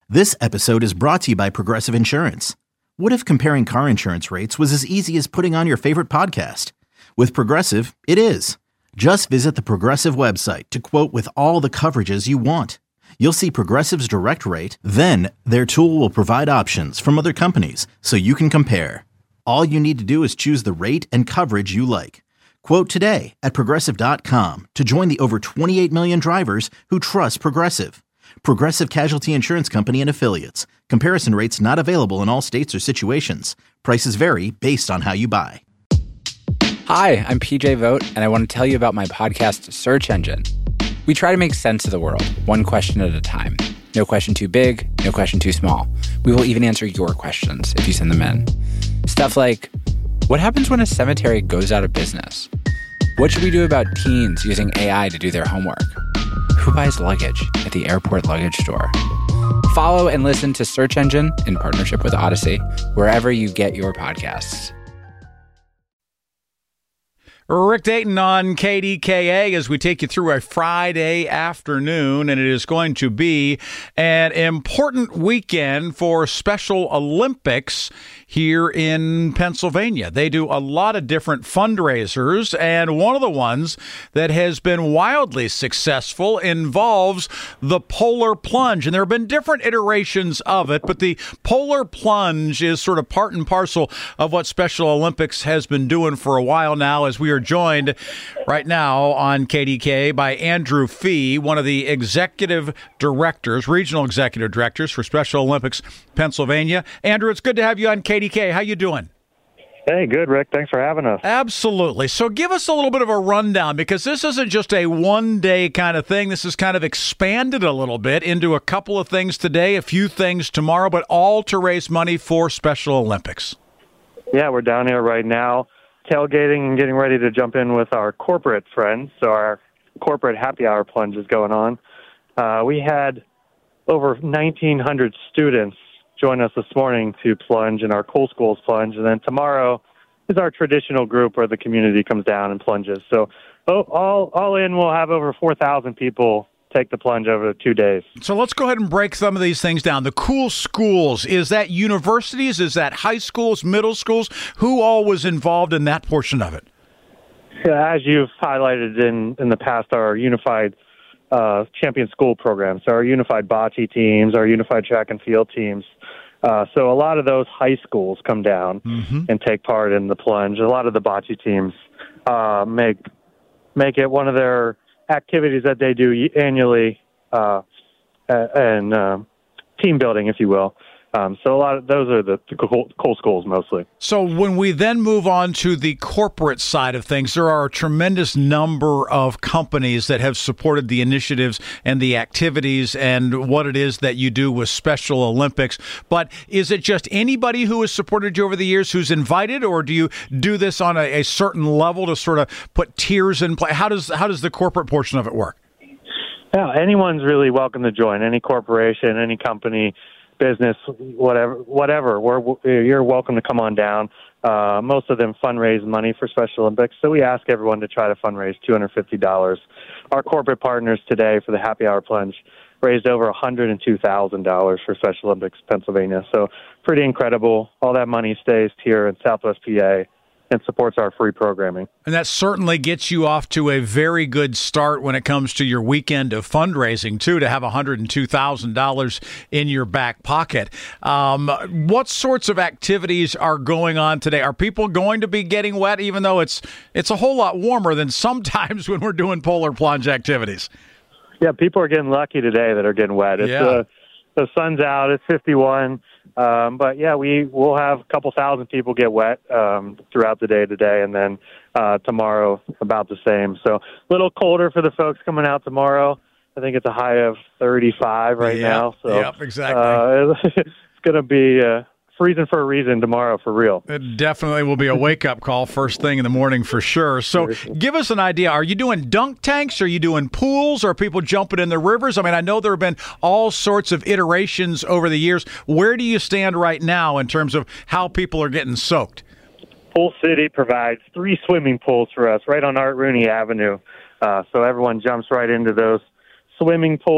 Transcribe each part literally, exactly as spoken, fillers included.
This episode is brought to you by Progressive Insurance. What if comparing car insurance rates was as easy as putting on your favorite podcast? With Progressive, it is. Just visit the Progressive website to quote with all the coverages you want. You'll see Progressive's direct rate, then their tool will provide options from other companies so you can compare. All you need to do is choose the rate and coverage you like. Quote today at progressive dot com to join the over twenty-eight million drivers who trust Progressive. Progressive Casualty Insurance Company and Affiliates. Comparison rates not available in all states or situations. Prices vary based on how you buy. Hi, I'm P J Vogt, and I want to tell you about my podcast, Search Engine. We try to make sense of the world, one question at a time. No question too big, no question too small. We will even answer your questions if you send them in. Stuff like, what happens when a cemetery goes out of business? What should we do about teens using A I to do their homework? Who buys luggage at the airport luggage store? Follow and listen to Search Engine in partnership with Odyssey, wherever you get your podcasts. Rick Dayton on K D K A as we take you through a Friday afternoon, and it is going to be an important weekend for Special Olympics here in Pennsylvania. They do a lot of different fundraisers, and one of the ones that has been wildly successful involves the Polar Plunge. And there have been different iterations of it, but the Polar Plunge is sort of part and parcel of what Special Olympics has been doing for a while now, as we are joined right now on K D K by Andrew Fee, one of the executive directors, regional executive directors for Special Olympics Pennsylvania. Andrew, it's good to have you on K D K. How you doing? Hey, good, Rick. Thanks for having us. Absolutely. So give us a little bit of a rundown, because this isn't just a one-day kind of thing. This is kind of expanded a little bit into a couple of things today, a few things tomorrow, but all to raise money for Special Olympics. Yeah, we're down here right now, tailgating and getting ready to jump in with our corporate friends. So our corporate happy hour plunge is going on. Uh, we had over nineteen hundred students join us this morning to plunge in our Cool Schools plunge. And then tomorrow is our traditional group where the community comes down and plunges. So oh, all, all in, we'll have over four thousand people take the plunge over two days. So let's go ahead and break some of these things down. The Cool Schools, is that universities? Is that high schools, middle schools? Who all was involved in that portion of it? As you've highlighted in, in the past, our unified uh, champion school programs, so our unified bocce teams, our unified track and field teams. Uh, so a lot of those high schools come down mm-hmm. and take part in the plunge. A lot of the bocce teams uh, make make it one of their activities that they do annually, uh, and uh, team building, if you will. Um, so a lot of those are the, the cool, cool schools mostly. So when we then move on to the corporate side of things, there are a tremendous number of companies that have supported the initiatives and the activities and what it is that you do with Special Olympics. But is it just anybody who has supported you over the years who's invited, or do you do this on a, a certain level to sort of put tiers in play? How does how does the corporate portion of it work? Yeah, anyone's really welcome to join. Any corporation, any company, business, whatever, whatever. We're, you're welcome to come on down. Uh, most of them fundraise money for Special Olympics, so we ask everyone to try to fundraise two hundred fifty dollars. Our corporate partners today for the Happy Hour Plunge raised over one hundred two thousand dollars for Special Olympics Pennsylvania, so pretty incredible. All that money stays here in Southwest P A and supports our free programming. And that certainly gets you off to a very good start when it comes to your weekend of fundraising, too, to have one hundred two thousand dollars in your back pocket. Um, what sorts of activities are going on today? Are people going to be getting wet, even though it's it's a whole lot warmer than sometimes when we're doing polar plunge activities? Yeah, people are getting lucky today that are getting wet. It's, yeah. uh, the sun's out. It's fifty-one. Um, but, yeah, we will have a couple thousand people get wet um, throughout the day today, and then uh, tomorrow about the same. So a little colder for the folks coming out tomorrow. I think it's a high of thirty-five right yep, now. So yep, exactly. Uh, it's going to be uh, freezing for a reason tomorrow, for real. It definitely will be a wake-up call first thing in the morning for sure. So give us an idea. Are you doing dunk tanks? Are you doing pools? Are people jumping in the rivers? I mean, I know there have been all sorts of iterations over the years. Where do you stand right now in terms of how people are getting soaked? Pool City provides three swimming pools for us right on Art Rooney Avenue. Uh, so everyone jumps right into those swimming pools.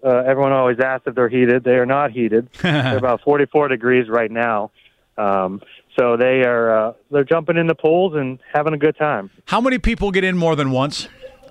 Uh, everyone always asks if they're heated. They are not heated. They're about forty-four degrees right now. Um, so they are uh, they're jumping in the pools and having a good time. How many people get in more than once?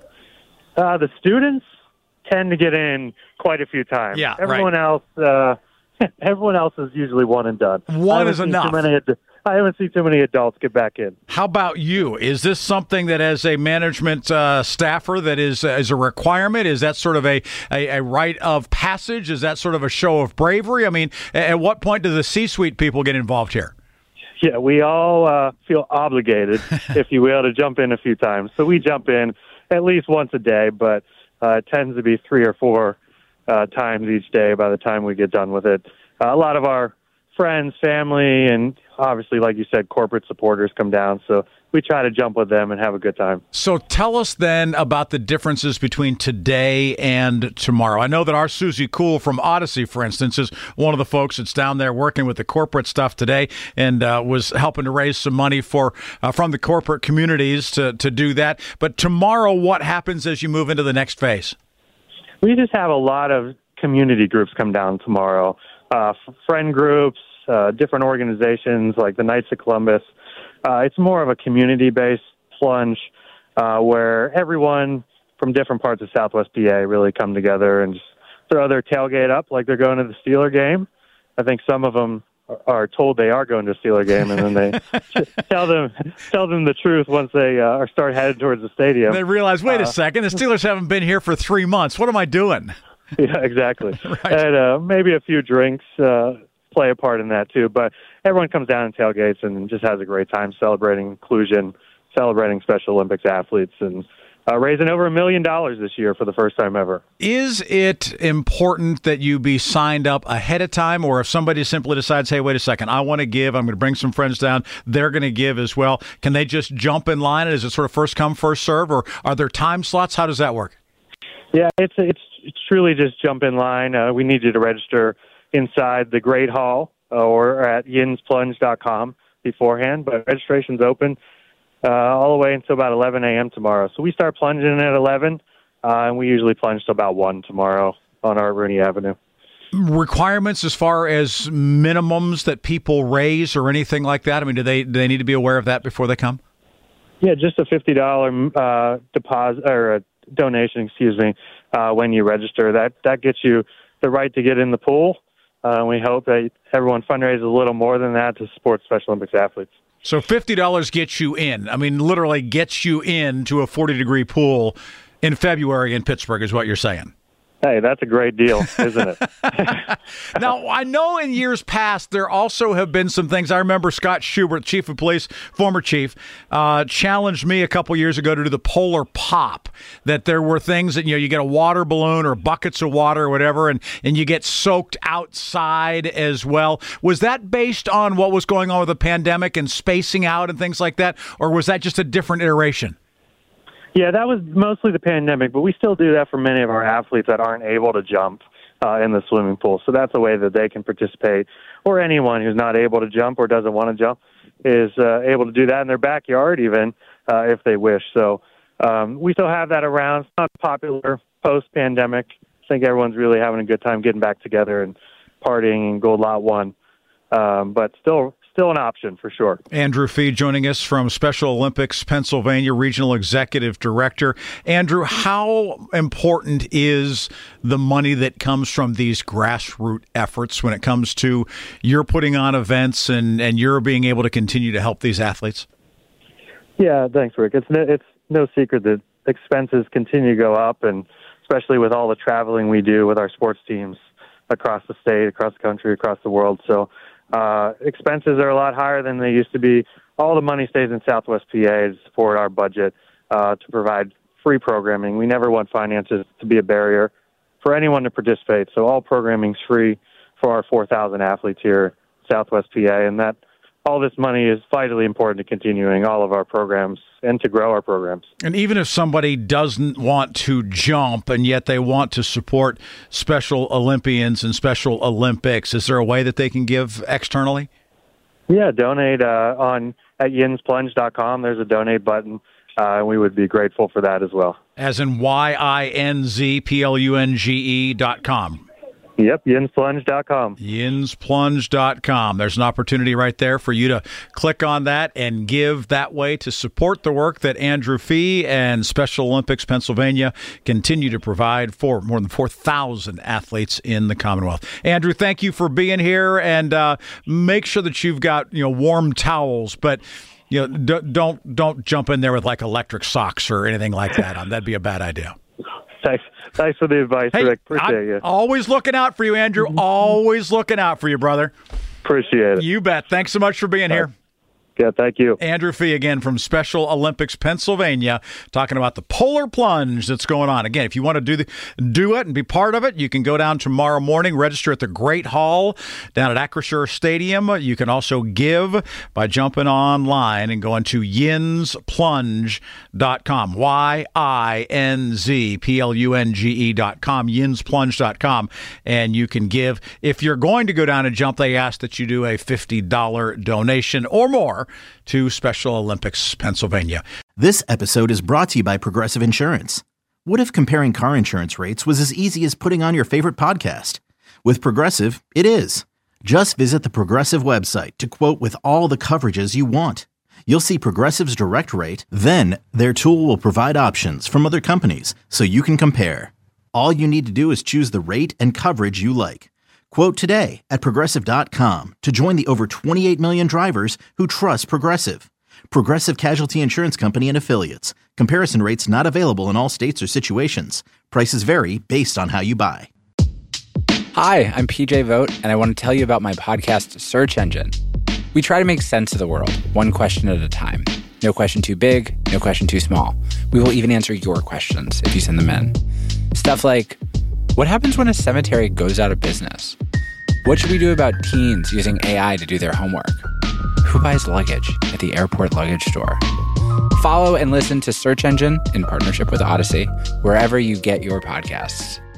Uh, the students tend to get in quite a few times. Yeah, everyone right. else, uh, everyone else is usually one and done. One is enough. Too many, I haven't seen too many adults get back in. How about you? Is this something that, as a management uh, staffer, that is uh, is a requirement? Is that sort of a, a, a rite of passage? Is that sort of a show of bravery? I mean, at what point do the C-suite people get involved here? Yeah, we all uh, feel obligated, if you will, to jump in a few times. So we jump in at least once a day, but uh, it tends to be three or four uh, times each day by the time we get done with it. Uh, a lot of our friends, family, and obviously, like you said, corporate supporters come down. So we try to jump with them and have a good time. So tell us then about the differences between today and tomorrow. I know that our Susie Cool from Odyssey, for instance, is one of the folks that's down there working with the corporate stuff today and uh, was helping to raise some money for uh, from the corporate communities to, to do that. But tomorrow, what happens as you move into the next phase? We just have a lot of community groups come down tomorrow, uh, friend groups, uh, different organizations like the Knights of Columbus. Uh, it's more of a community-based plunge uh, where everyone from different parts of Southwest P A really come together and just throw their tailgate up like they're going to the Steeler game. I think some of them are told they are going to a Steeler game, and then they tell them tell them the truth once they uh, are start headed towards the stadium. They realize, wait uh, a second, the Steelers haven't been here for three months. What am I doing? Yeah, exactly. Right. And uh, maybe a few drinks uh, play a part in that too. But everyone comes down and tailgates and just has a great time celebrating inclusion, celebrating Special Olympics athletes, and uh, raising over a million dollars this year for the first time ever. Is it important that you be signed up ahead of time, or if somebody simply decides, hey, wait a second, I want to give, I'm going to bring some friends down, they're going to give as well, can they just jump in line? Is it sort of first come, first serve, or are there time slots? How does that work? Yeah, it's it's, it's truly just jump in line. Uh, we need you to register inside the Great Hall or at yins plunge dot com beforehand, but registration's open uh, all the way until about eleven a.m. tomorrow. So we start plunging at eleven, uh, and we usually plunge till about one tomorrow on Art Rooney Avenue. Requirements as far as minimums that people raise or anything like that? I mean, do they do they need to be aware of that before they come? Yeah, just a fifty dollars uh, deposit or a donation, excuse me, uh, when you register. That that gets you the right to get in the pool. Uh, we hope that everyone fundraises a little more than that to support Special Olympics athletes. So fifty dollars gets you in. I mean, literally gets you into a forty-degree pool in February in Pittsburgh is what you're saying. Hey, that's a great deal, isn't it? Now, I know in years past there also have been some things. I remember Scott Schubert, chief of police, former chief, uh, challenged me a couple years ago to do the polar pop, that there were things that, you know, you get a water balloon or buckets of water or whatever, and, and you get soaked outside as well. Was that based on what was going on with the pandemic and spacing out and things like that, or was that just a different iteration? Yeah, that was mostly the pandemic, but we still do that for many of our athletes that aren't able to jump uh, in the swimming pool. So that's a way that they can participate, or anyone who's not able to jump or doesn't want to jump is uh, able to do that in their backyard even uh, if they wish. So um, we still have that around. It's not popular post-pandemic. I think everyone's really having a good time getting back together and partying in Gold Lot one, um, but still Still an option for sure. Andrew Fee joining us from Special Olympics Pennsylvania, Regional Executive Director. Andrew, how important is the money that comes from these grassroots efforts when it comes to you're putting on events and, and you're being able to continue to help these athletes? Yeah, thanks, Rick. It's no, it's no secret that expenses continue to go up, and especially with all the traveling we do with our sports teams across the state, across the country, across the world. So Uh, expenses are a lot higher than they used to be. All the money stays in Southwest P A to support our budget uh, to provide free programming. We never want finances to be a barrier for anyone to participate. So all programming's free for our four thousand athletes here in Southwest P A, and that all this money is vitally important to continuing all of our programs and to grow our programs. And even if somebody doesn't want to jump and yet they want to support Special Olympians and Special Olympics, is there a way that they can give externally? Yeah, donate uh, on at yins plunge dot com. There's a donate button, uh, and we would be grateful for that as well. As in Y I N Z P L U N G E dot com. Yep, yins plunge dot com. yins plunge dot com. There's an opportunity right there for you to click on that and give that way to support the work that Andrew Fee and Special Olympics Pennsylvania continue to provide for more than four thousand athletes in the Commonwealth. Andrew, thank you for being here, and uh, make sure that you've got you know warm towels, but you know d- don't don't jump in there with like electric socks or anything like that. Um, that'd be a bad idea. Thanks, thanks for the advice, Hey, Rick. Appreciate I'm you. always looking out for you, Andrew. Always looking out for you, brother. Appreciate it. You bet. Thanks so much for being here. Yeah, thank you. Andrew Fee again from Special Olympics Pennsylvania, talking about the polar plunge that's going on. Again, if you want to do the, do it and be part of it, you can go down tomorrow morning, register at the Great Hall down at Acrisure Stadium. You can also give by jumping online and going to yins plunge dot com. Y I N Z P L U N G E dot com, yins plunge dot com. And you can give. If you're going to go down and jump, they ask that you do a fifty dollars donation or more to Special Olympics Pennsylvania. This episode is brought to you by Progressive Insurance. What if comparing car insurance rates was as easy as putting on your favorite podcast? With Progressive, it is. Just visit the Progressive website to quote with all the coverages you want. You'll see Progressive's direct rate, then their tool will provide options from other companies so you can compare. All you need to do is choose the rate and coverage you like. Quote today at Progressive dot com to join the over twenty-eight million drivers who trust Progressive. Progressive Casualty Insurance Company and Affiliates. Comparison rates not available in all states or situations. Prices vary based on how you buy. Hi, I'm P J Vogt, and I want to tell you about my podcast, Search Engine. We try to make sense of the world, one question at a time. No question too big, no question too small. We will even answer your questions if you send them in. Stuff like, what happens when a cemetery goes out of business? What should we do about teens using A I to do their homework? Who buys luggage at the airport luggage store? Follow and listen to Search Engine in partnership with Odyssey, wherever you get your podcasts.